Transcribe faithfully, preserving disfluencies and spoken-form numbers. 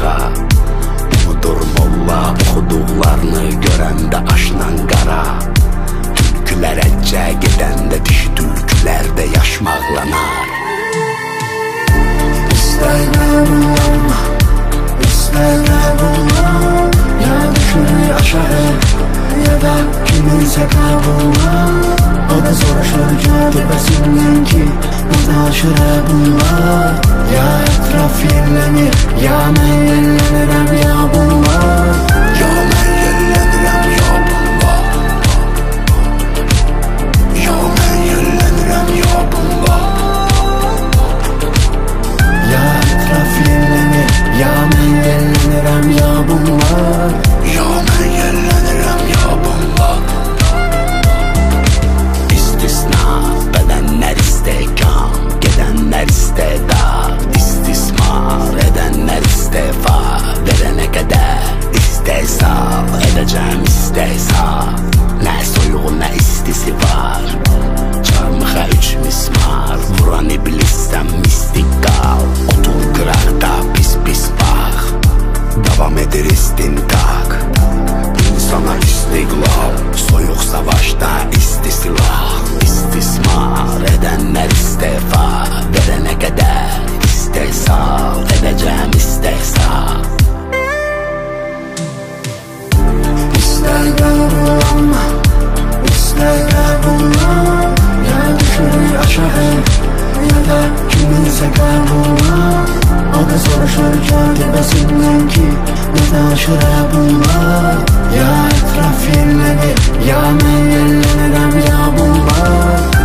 qara. Unudur molla oxuduqlarını görəndə aşnan qara. Tülkülər əccə gedəndə dişi tülkülərdə yaşmaqlanar. İstəyməm, İstəyməm, ya düşür aşağı, ya da kiminsə qabılar. O da soruşur cazibəsindən ki, uzaşır bunlar. Ya ətraf yerlənir, ya mən yerlənirəm, ya bunlar. Ya mən yerlənirəm, ya bunlar. Ya mən yerlənirəm, ya bunlar. Ya ətraf yerlənir, ya mən yerlənirəm, ya bunlar. Ya mən yerlənirəm, ya bunlar. İstisna, bədənlər istehkam, gedənlər istedad. İstismar edənlər istefa, verənə qədər istehsal edəcəm istehsal. Nə soyuğu, nə istisi var. Çarmıxa üç mismar, vuran iblisdən mistik qal. Otur qıraqda pis pis bax, davam edir istintaq. İnsana istiqlal, soyuq savaşda istisilah. İstismar edənlər istefa, verənə qədər istehsal edəcəm istehsal. İstəyməm, İstəyməm, ya düşür aşağı, ya da kiminsə qabılar. O da soruşur cazibəsindən ki, uzaşır bunlar. Ya ətraf yerlənir, ya mən yerlənirəm, ya bunlar.